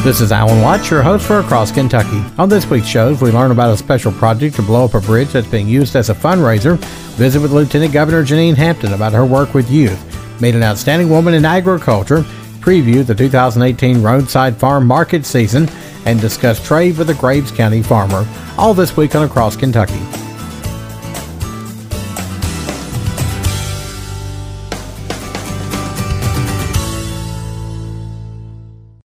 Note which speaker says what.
Speaker 1: This is Alan Watts, your host for Across Kentucky. On this week's shows, we learn about a special project to blow up a bridge that's being used as a fundraiser, visit with Lieutenant Governor Janine Hampton about her work with youth, meet an outstanding woman in agriculture, preview the 2018 roadside farm market season, and discuss trade with a Graves County farmer. All this week on Across Kentucky.